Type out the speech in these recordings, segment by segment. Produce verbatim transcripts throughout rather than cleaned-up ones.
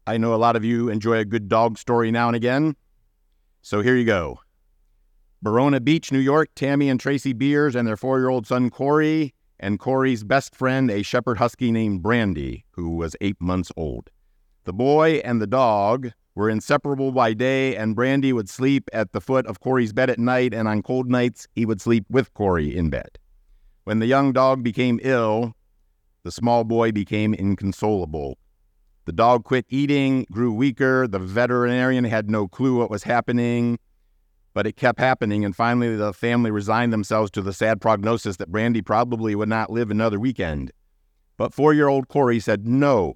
I know a lot of you enjoy a good dog story now and again, so here you go. Verona Beach, New York, Tammy and Tracy Beers and their four-year-old son Corey, and Corey's best friend, a shepherd husky named Brandy, who was eight months old. The boy and the dog were inseparable by day, and Brandy would sleep at the foot of Corey's bed at night, and on cold nights, he would sleep with Corey in bed. When the young dog became ill, the small boy became inconsolable. The dog quit eating, grew weaker. The veterinarian had no clue what was happening, but it kept happening, and finally the family resigned themselves to the sad prognosis that Brandy probably would not live another weekend. But four-year-old Corey said no.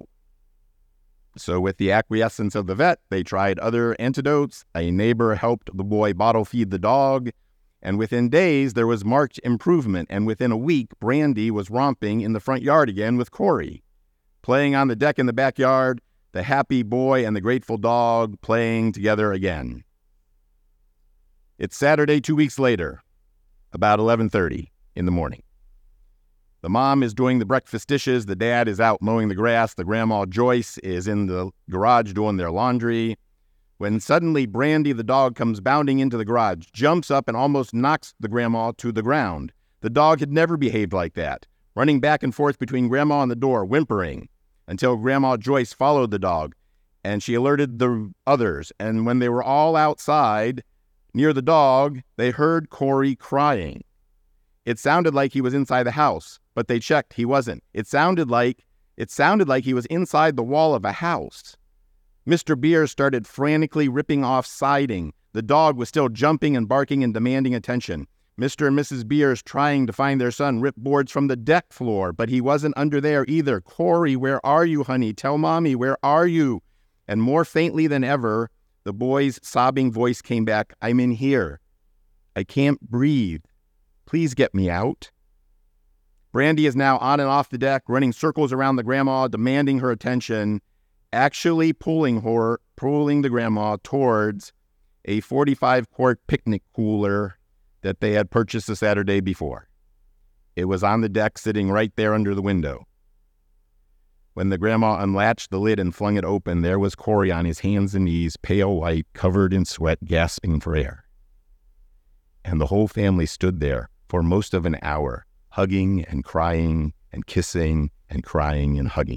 So with the acquiescence of the vet, they tried other antidotes. A neighbor helped the boy bottle feed the dog, and within days there was marked improvement, and within a week Brandy was romping in the front yard again with Corey, playing on the deck in the backyard, the happy boy and the grateful dog playing together again. It's Saturday two weeks later, about eleven thirty in the morning. The mom is doing the breakfast dishes, the dad is out mowing the grass, the grandma Joyce is in the garage doing their laundry, when suddenly Brandy the dog comes bounding into the garage, jumps up and almost knocks the grandma to the ground. The dog had never behaved like that, running back and forth between grandma and the door, whimpering, until Grandma Joyce followed the dog, and she alerted the others, and when they were all outside near the dog, they heard Corey crying. It sounded like he was inside the house, but they checked, he wasn't. It sounded like it sounded like he was inside the wall of a house. Mister Beers started frantically ripping off siding. The dog was still jumping and barking and demanding attention. Mister and Missus Beers, trying to find their son, ripped boards from the deck floor, but he wasn't under there either. Corey, where are you, honey? Tell Mommy, where are you? And more faintly than ever, the boy's sobbing voice came back, I'm in here. I can't breathe. Please get me out. Brandy is now on and off the deck, running circles around the grandma, demanding her attention, actually pulling her, pulling the grandma towards a forty-five quart picnic cooler that they had purchased the Saturday before. It was on the deck, sitting right there under the window. When the grandma unlatched the lid and flung it open, there was Corey on his hands and knees, pale white, covered in sweat, gasping for air. And the whole family stood there for most of an hour, hugging and crying and kissing and crying and hugging.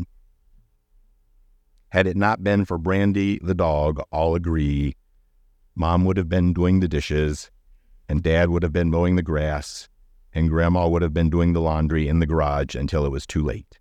Had it not been for Brandy, the dog, all agree, Mom would have been doing the dishes, and Dad would have been mowing the grass, and Grandma would have been doing the laundry in the garage until it was too late.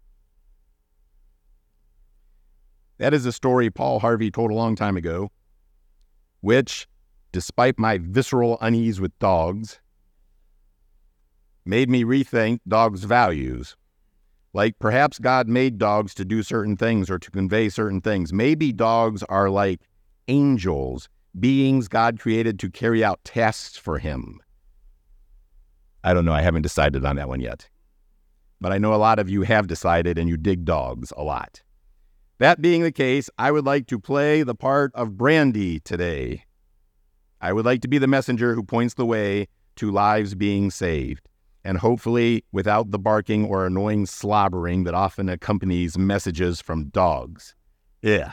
That is a story Paul Harvey told a long time ago, which, despite my visceral unease with dogs, made me rethink dogs' values. Like perhaps God made dogs to do certain things or to convey certain things. Maybe dogs are like angels, beings God created to carry out tasks for him. I don't know. I haven't decided on that one yet. But I know a lot of you have decided and you dig dogs a lot. That being the case, I would like to play the part of Brandy today. I would like to be the messenger who points the way to lives being saved, and hopefully without the barking or annoying slobbering that often accompanies messages from dogs. Yeah.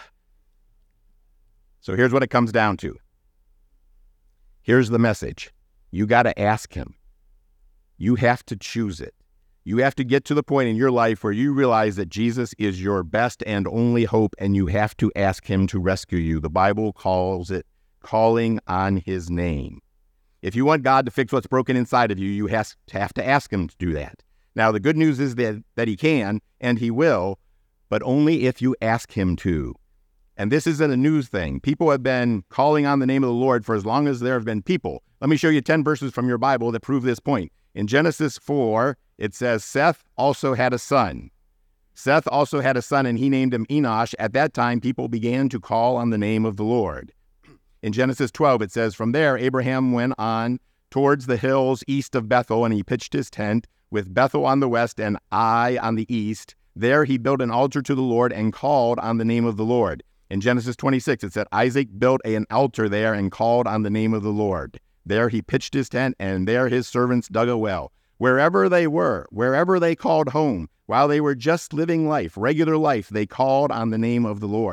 So here's what it comes down to. Here's the message. You got to ask him. You have to choose it. You have to get to the point in your life where you realize that Jesus is your best and only hope, and you have to ask him to rescue you. The Bible calls it calling on his name. If you want God to fix what's broken inside of you, you have to ask him to do that. Now, the good news is that, that he can, and he will, but only if you ask him to. And this isn't a news thing. People have been calling on the name of the Lord for as long as there have been people. Let me show you ten verses from your Bible that prove this point. In Genesis four, it says, Seth also had a son. Seth also had a son, and he named him Enosh. At that time, people began to call on the name of the Lord. In Genesis twelve, it says, From there, Abraham went on towards the hills east of Bethel, and he pitched his tent with Bethel on the west and Ai on the east. There he built an altar to the Lord and called on the name of the Lord. In Genesis twenty-six, it said, Isaac built an altar there and called on the name of the Lord. There he pitched his tent, and there his servants dug a well. Wherever they were, wherever they called home, while they were just living life, regular life, they called on the name of the Lord.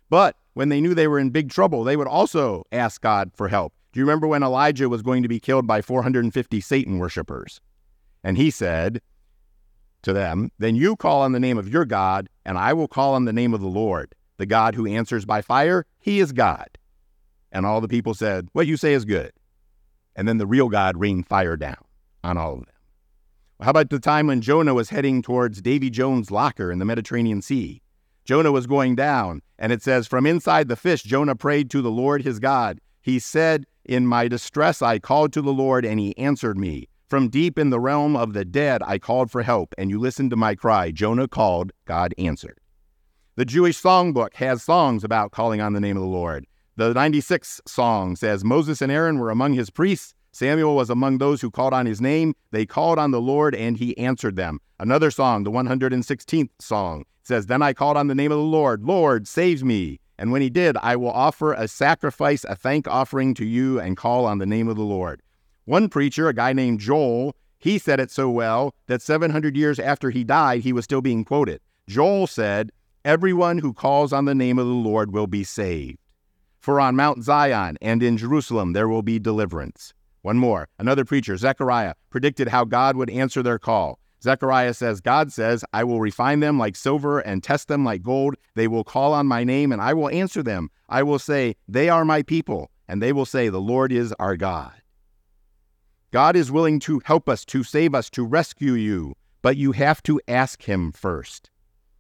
But when they knew they were in big trouble, they would also ask God for help. Do you remember when Elijah was going to be killed by four hundred fifty Satan worshipers? And he said to them, then you call on the name of your God, and I will call on the name of the Lord. The God who answers by fire, he is God. And all the people said, what you say is good. And then the real God rained fire down on all of them. How about the time when Jonah was heading towards Davy Jones' locker in the Mediterranean Sea? Jonah was going down, and it says, from inside the fish, Jonah prayed to the Lord his God. He said, in my distress I called to the Lord, and he answered me. From deep in the realm of the dead I called for help, and you listened to my cry. Jonah called, God answered. The Jewish songbook has songs about calling on the name of the Lord. The ninety-sixth song says, Moses and Aaron were among his priests. Samuel was among those who called on his name. They called on the Lord, and he answered them. Another song, the one hundred sixteenth song, says, then I called on the name of the Lord. Lord, save me. And when he did, I will offer a sacrifice, a thank offering to you, and call on the name of the Lord. One preacher, a guy named Joel, he said it so well that seven hundred years after he died, he was still being quoted. Joel said, everyone who calls on the name of the Lord will be saved. For on Mount Zion and in Jerusalem there will be deliverance. One more. Another preacher, Zechariah, predicted how God would answer their call. Zechariah says, God says, I will refine them like silver and test them like gold. They will call on my name and I will answer them. I will say, they are my people. And they will say, the Lord is our God. God is willing to help us, to save us, to rescue you, but you have to ask him first.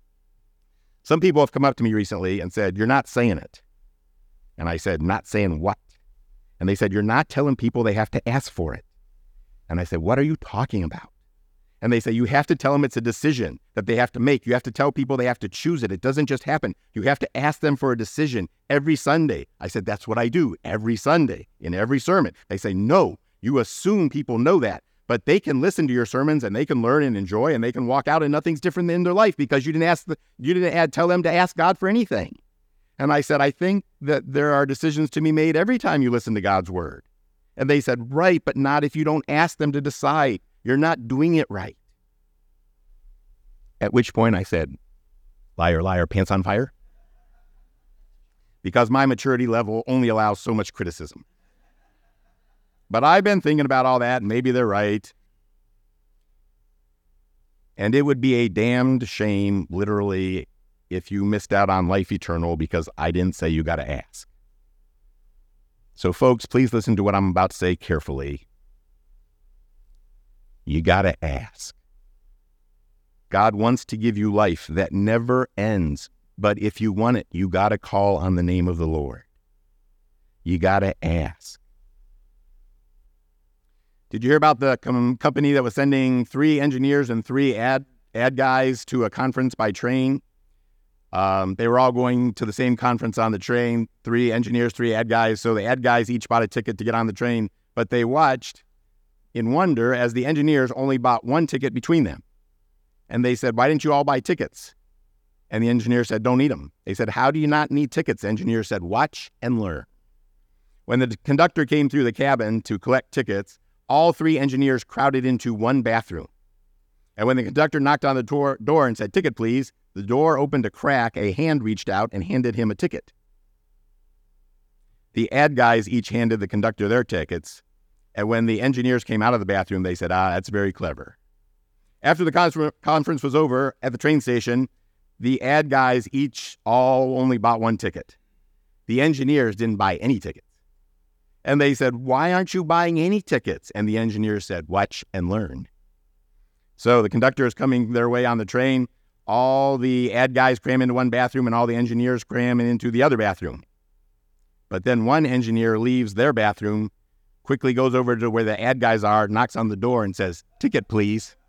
Some people have come up to me recently and said, you're not saying it. And I said, not saying what? And they said, you're not telling people they have to ask for it. And I said, what are you talking about? And they say, you have to tell them it's a decision that they have to make. You have to tell people they have to choose it. It doesn't just happen. You have to ask them for a decision every Sunday. I said, that's what I do every Sunday in every sermon. They say, no, you assume people know that. But they can listen to your sermons and they can learn and enjoy and they can walk out and nothing's different in their life because you didn't ask the, you didn't add, tell them to ask God for anything. And I said, I think that there are decisions to be made every time you listen to God's word. And they said, right, but not if you don't ask them to decide. You're not doing it right. At which point I said, liar, liar, pants on fire. Because my maturity level only allows so much criticism. But I've been thinking about all that, and maybe they're right. And it would be a damned shame, literally, if you missed out on life eternal because I didn't say you got to ask. So folks, please listen to what I'm about to say carefully. You got to ask. God wants to give you life that never ends, but if you want it, you got to call on the name of the Lord. You got to ask. Did you hear about the com- company that was sending three engineers and three ad ad guys to a conference by train? Um, they were all going to the same conference on the train, three engineers, three ad guys. So the ad guys each bought a ticket to get on the train, but they watched in wonder as the engineers only bought one ticket between them. And they said, why didn't you all buy tickets? And the engineer said, don't need them. They said, how do you not need tickets? The engineer said, watch and learn. When the conductor came through the cabin to collect tickets, all three engineers crowded into one bathroom. And when the conductor knocked on the door, door and said, ticket, please, the door opened a crack, a hand reached out and handed him a ticket. The ad guys each handed the conductor their tickets, and when the engineers came out of the bathroom, they said, ah, that's very clever. After the con- conference was over at the train station, the ad guys each all only bought one ticket. The engineers didn't buy any tickets. And they said, why aren't you buying any tickets? And the engineers said, watch and learn. So the conductor is coming their way on the train. All the ad guys cram into one bathroom and all the engineers cram into the other bathroom. But then one engineer leaves their bathroom, quickly goes over to where the ad guys are, knocks on the door and says, ticket, please.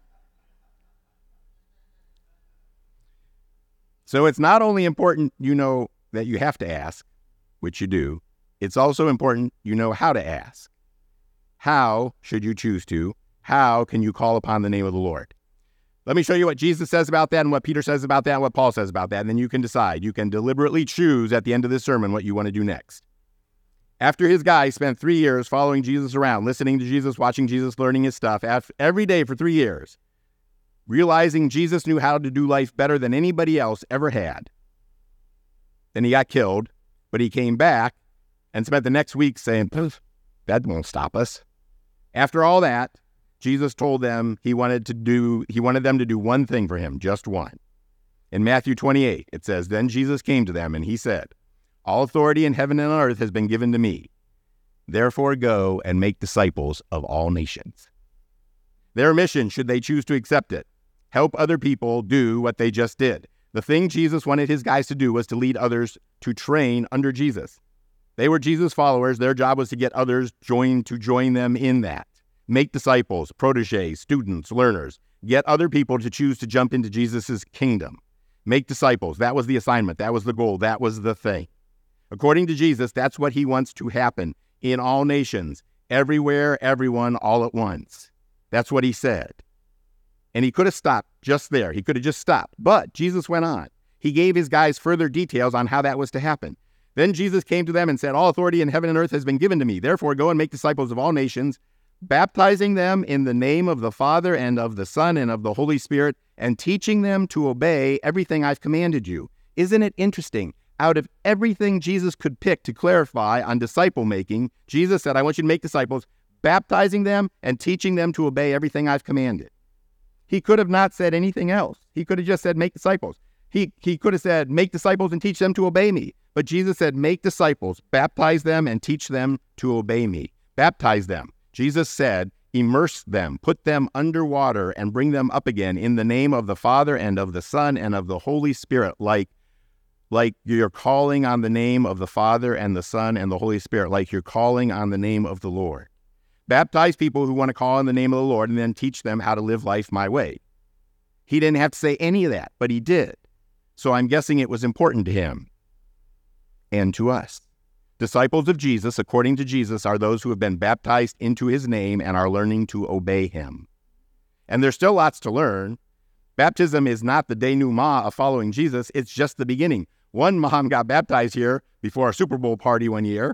So it's not only important you know that you have to ask, which you do, it's also important you know how to ask. How should you choose to? How can you call upon the name of the Lord? Let me show you what Jesus says about that and what Peter says about that and what Paul says about that, and then you can decide. You can deliberately choose at the end of this sermon what you want to do next. After his guy spent three years following Jesus around, listening to Jesus, watching Jesus, learning his stuff every day for three years, realizing Jesus knew how to do life better than anybody else ever had, Then he got killed, but he came back and spent the next week saying, that won't stop us. After all that, Jesus told them he wanted to do, he wanted them to do one thing for him, just one. In Matthew twenty-eight, it says, then Jesus came to them and he said, all authority in heaven and on earth has been given to me. Therefore go and make disciples of all nations. Their mission, should they choose to accept it, help other people do what they just did. The thing Jesus wanted his guys to do was to lead others to train under Jesus. They were Jesus followers. Their job was to get others joined to join them in that. Make disciples, proteges, students, learners. Get other people to choose to jump into Jesus' kingdom. Make disciples. That was the assignment. That was the goal. That was the thing. According to Jesus, that's what he wants to happen in all nations, everywhere, everyone, all at once. That's what he said. And he could have stopped just there. He could have just stopped. But Jesus went on. He gave his guys further details on how that was to happen. Then Jesus came to them and said, all authority in heaven and earth has been given to me. Therefore, go and make disciples of all nations, baptizing them in the name of the Father and of the Son and of the Holy Spirit, and teaching them to obey everything I've commanded you. Isn't it interesting? Out of everything Jesus could pick to clarify on disciple making, Jesus said, I want you to make disciples, baptizing them and teaching them to obey everything I've commanded. He could have not said anything else. He could have just said, make disciples. He, he could have said, make disciples and teach them to obey me. But Jesus said, make disciples, baptize them and teach them to obey me. Baptize them. Jesus said, immerse them, put them underwater and bring them up again in the name of the Father and of the Son and of the Holy Spirit, like, like you're calling on the name of the Father and the Son and the Holy Spirit, like you're calling on the name of the Lord. Baptize people who want to call on the name of the Lord and then teach them how to live life my way. He didn't have to say any of that, but he did. So I'm guessing it was important to him and to us. Disciples of Jesus, according to Jesus, are those who have been baptized into his name and are learning to obey him. And there's still lots to learn. Baptism is not the denouement of following Jesus. It's just the beginning. One mom got baptized here before a Super Bowl party one year.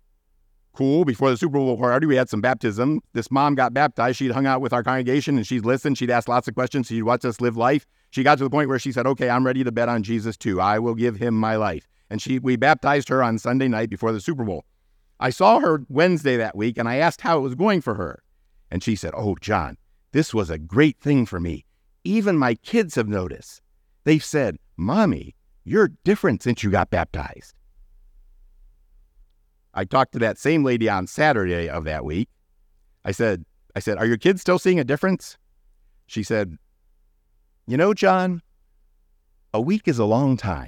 Cool. Before the Super Bowl party, we had some baptism. This mom got baptized. She'd hung out with our congregation and she'd listened. She'd asked lots of questions. She'd watched us live life. She got to the point where she said, okay, I'm ready to bet on Jesus too. I will give him my life. And she, we baptized her on Sunday night before the Super Bowl. I saw her Wednesday that week and I asked how it was going for her. And she said, oh, John, this was a great thing for me. Even my kids have noticed. They've said, Mommy, you're different since you got baptized. I talked to that same lady on Saturday of that week. I said, I said, are your kids still seeing a difference? She said, you know, John, a week is a long time.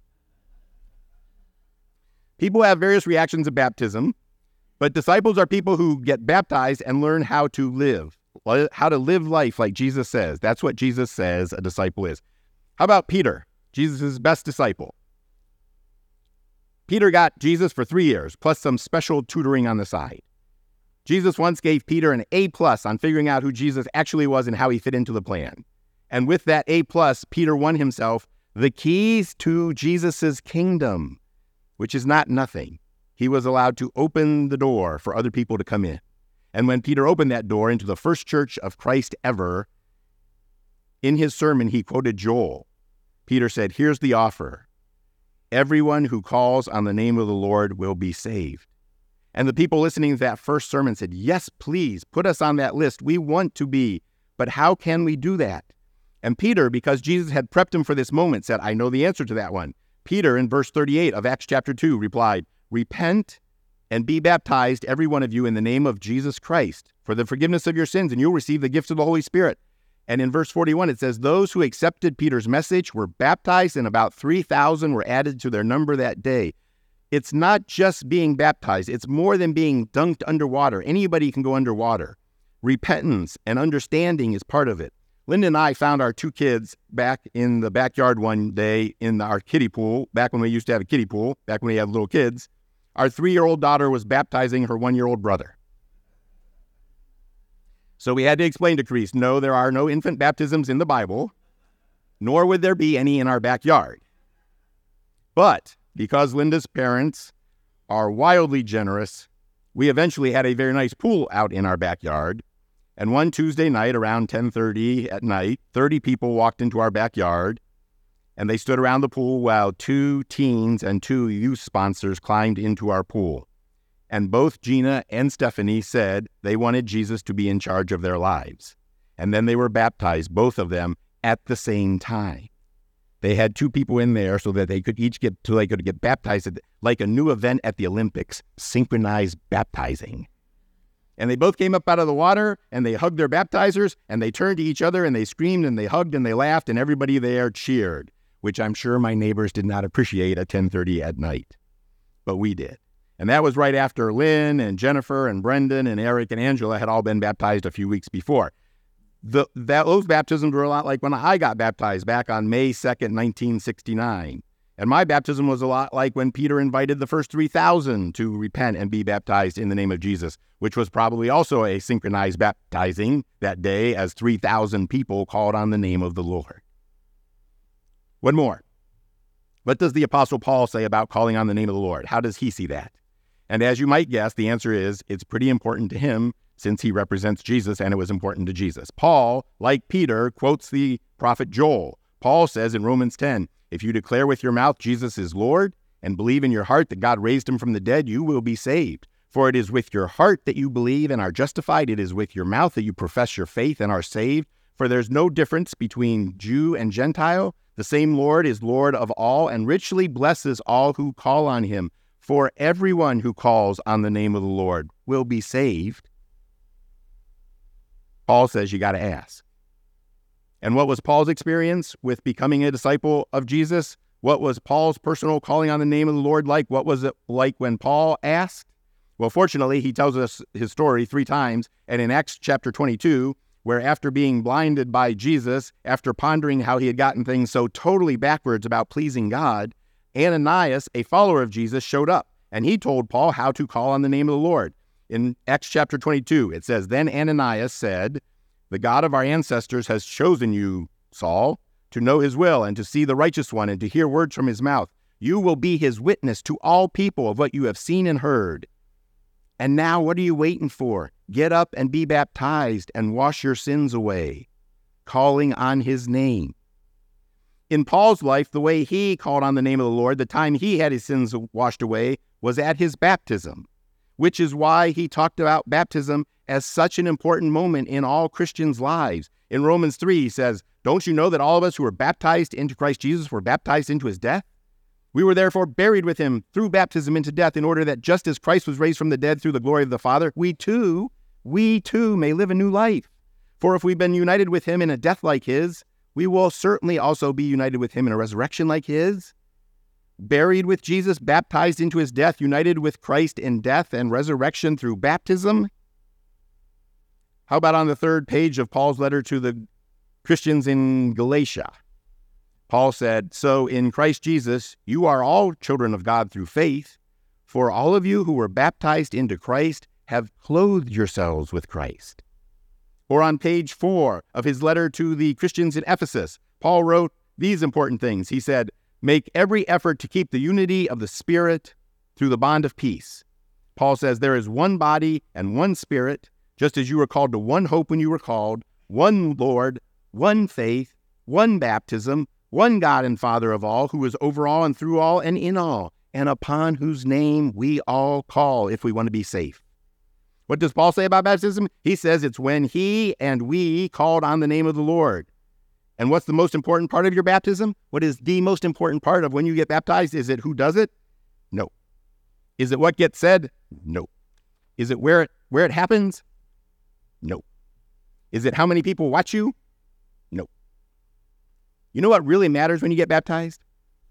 People have various reactions to baptism, but disciples are people who get baptized and learn how to live, how to live life like Jesus says. That's what Jesus says a disciple is. How about Peter, Jesus' best disciple? Peter got Jesus for three years, plus some special tutoring on the side. Jesus once gave Peter an A plus on figuring out who Jesus actually was and how he fit into the plan. And with that A plus, Peter won himself the keys to Jesus' kingdom, which is not nothing. He was allowed to open the door for other people to come in. And when Peter opened that door into the first church of Christ ever, in his sermon, he quoted Joel. Peter said, here's the offer. Everyone who calls on the name of the Lord will be saved. And the people listening to that first sermon said, yes, please, put us on that list. We want to be, but how can we do that? And Peter, because Jesus had prepped him for this moment, said, I know the answer to that one. Peter, in verse thirty-eight of Acts chapter two, replied, repent and be baptized, every one of you, in the name of Jesus Christ, for the forgiveness of your sins, and you'll receive the gift of the Holy Spirit. And in verse forty-one, it says, those who accepted Peter's message were baptized, and about three thousand were added to their number that day. It's not just being baptized. It's more than being dunked underwater. Anybody can go underwater. Repentance and understanding is part of it. Linda and I found our two kids back in the backyard one day in our kiddie pool, back when we used to have a kiddie pool, back when we had little kids. Our three-year-old daughter was baptizing her one-year-old brother. So we had to explain to Carice, no, there are no infant baptisms in the Bible, nor would there be any in our backyard. But because Linda's parents are wildly generous, we eventually had a very nice pool out in our backyard. And one Tuesday night around ten thirty at night, thirty people walked into our backyard and they stood around the pool while two teens and two youth sponsors climbed into our pool. And both Gina and Stephanie said they wanted Jesus to be in charge of their lives. And then they were baptized, both of them, at the same time. They had two people in there so that they could each get so they could get baptized at, like a new event at the Olympics, synchronized baptizing. And they both came up out of the water, and they hugged their baptizers, and they turned to each other, and they screamed, and they hugged, and they laughed, and everybody there cheered, which I'm sure my neighbors did not appreciate at ten thirty at night. But we did. And that was right after Lynn and Jennifer and Brendan and Eric and Angela had all been baptized a few weeks before. The, that, those baptisms were a lot like when I got baptized back on May second, nineteen sixty-nine. And my baptism was a lot like when Peter invited the first three thousand to repent and be baptized in the name of Jesus, which was probably also a synchronized baptizing that day as three thousand people called on the name of the Lord. One more. What does the Apostle Paul say about calling on the name of the Lord? How does he see that? And as you might guess, the answer is it's pretty important to him since he represents Jesus and it was important to Jesus. Paul, like Peter, quotes the prophet Joel. Paul says in Romans ten, if you declare with your mouth Jesus is Lord and believe in your heart that God raised him from the dead, you will be saved. For it is with your heart that you believe and are justified. It is with your mouth that you profess your faith and are saved. For there's no difference between Jew and Gentile. The same Lord is Lord of all and richly blesses all who call on him. For everyone who calls on the name of the Lord will be saved. Paul says you got to ask. And what was Paul's experience with becoming a disciple of Jesus? What was Paul's personal calling on the name of the Lord like? What was it like when Paul asked? Well, fortunately, he tells us his story three times. And in Acts chapter twenty-two, where after being blinded by Jesus, after pondering how he had gotten things so totally backwards about pleasing God, Ananias, a follower of Jesus, showed up. And he told Paul how to call on the name of the Lord. In Acts chapter twenty-two, it says, then Ananias said, the God of our ancestors has chosen you, Saul, to know his will and to see the righteous one and to hear words from his mouth. You will be his witness to all people of what you have seen and heard. And now what are you waiting for? Get up and be baptized and wash your sins away, calling on his name. In Paul's life, the way he called on the name of the Lord, the time he had his sins washed away, was at his baptism, which is why he talked about baptism as such an important moment in all Christians' lives. In Romans three, he says, don't you know that all of us who were baptized into Christ Jesus were baptized into his death? We were therefore buried with him through baptism into death, in order that just as Christ was raised from the dead through the glory of the Father, we too, we too may live a new life. For if we've been united with him in a death like his, we will certainly also be united with him in a resurrection like his. Buried with Jesus, baptized into his death, united with Christ in death and resurrection through baptism. How about on the third page of Paul's letter to the Christians in Galatia? Paul said, so in Christ Jesus, you are all children of God through faith, for all of you who were baptized into Christ have clothed yourselves with Christ. Or on page four of his letter to the Christians in Ephesus, Paul wrote these important things. He said, make every effort to keep the unity of the Spirit through the bond of peace. Paul says there is one body and one Spirit, just as you were called to one hope when you were called, one Lord, one faith, one baptism, one God and Father of all, who is over all and through all and in all, and upon whose name we all call if we want to be safe. What does Paul say about baptism? He says it's when he and we called on the name of the Lord. And what's the most important part of your baptism? What is the most important part of when you get baptized? Is it who does it? No. Is it what gets said? No. Is it where it, where it happens? No. Is it how many people watch you? No. You know what really matters when you get baptized?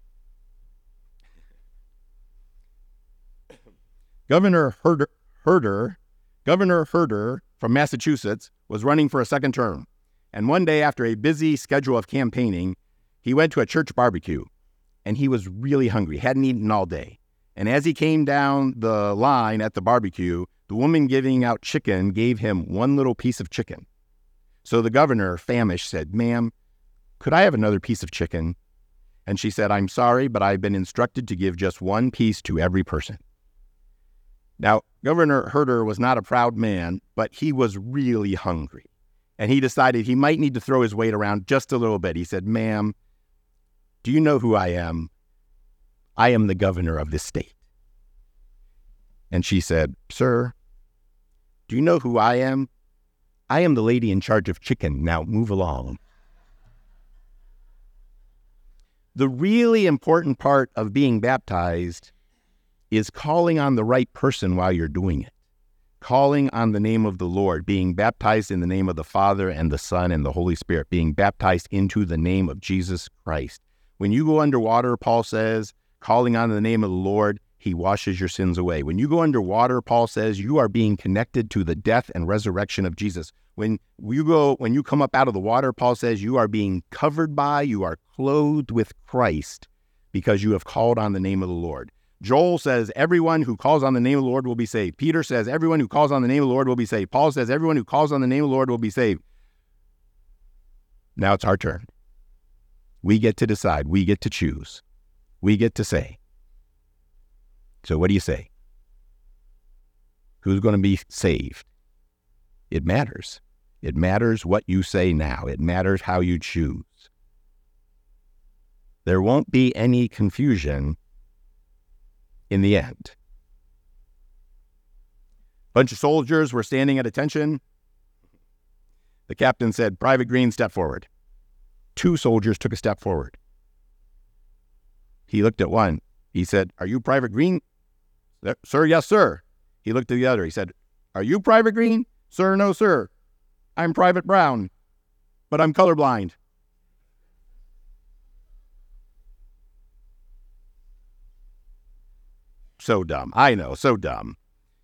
Governor Herder, Herder, Governor Herder from Massachusetts was running for a second term. And one day after a busy schedule of campaigning, he went to a church barbecue. And he was really hungry, hadn't eaten all day. And as he came down the line at the barbecue, the woman giving out chicken gave him one little piece of chicken. So the governor, famished, said, ma'am, could I have another piece of chicken? And she said, I'm sorry, but I've been instructed to give just one piece to every person. Now, Governor Herder was not a proud man, but he was really hungry. And he decided he might need to throw his weight around just a little bit. He said, ma'am, do you know who I am? I am the governor of this state. And she said, sir, do you know who I am? I am the lady in charge of chicken. Now move along. The really important part of being baptized is calling on the right person while you're doing it. Calling on the name of the Lord, being baptized in the name of the Father and the Son and the Holy Spirit, being baptized into the name of Jesus Christ. When you go underwater, Paul says, calling on the name of the Lord, he washes your sins away. When you go underwater, Paul says, you are being connected to the death and resurrection of Jesus. When you go, when you come up out of the water, Paul says, you are being covered by, you are clothed with Christ because you have called on the name of the Lord. Joel says, everyone who calls on the name of the Lord will be saved. Peter says, everyone who calls on the name of the Lord will be saved. Paul says, everyone who calls on the name of the Lord will be saved. Now it's our turn. We get to decide. We get to choose. We get to say. So what do you say? Who's going to be saved? It matters. It matters what you say now. It matters how you choose. There won't be any confusion in the end. Bunch of soldiers were standing at attention. The captain said, Private Green, step forward. Two soldiers took a step forward. He looked at one. He said, are you Private Green? Sir, yes, sir. He looked at the other. He said, are you Private Green? Sir, no, sir. I'm Private Brown, but I'm colorblind. So dumb. I know, so dumb.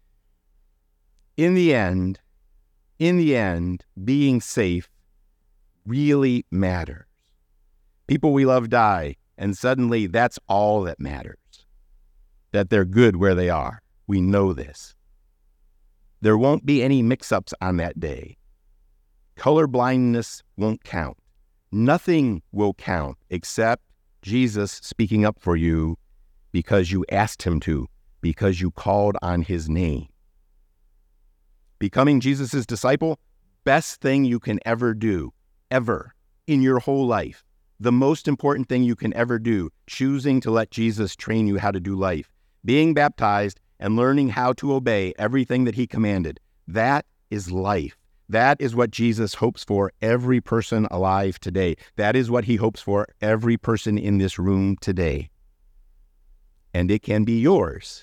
In the end, in the end, being safe really matters. People we love die, and suddenly that's all that matters. That they're good where they are. We know this. There won't be any mix-ups on that day. Color blindness won't count. Nothing will count except Jesus speaking up for you because you asked him to, because you called on his name. Becoming Jesus' disciple, best thing you can ever do, ever, in your whole life. The most important thing you can ever do, choosing to let Jesus train you how to do life. Being baptized and learning how to obey everything that he commanded. That is life. That is what Jesus hopes for every person alive today. That is what he hopes for every person in this room today. And it can be yours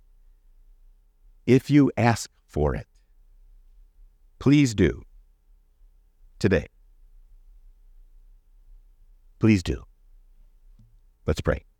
if you ask for it. Please do. Today. Please do. Let's pray.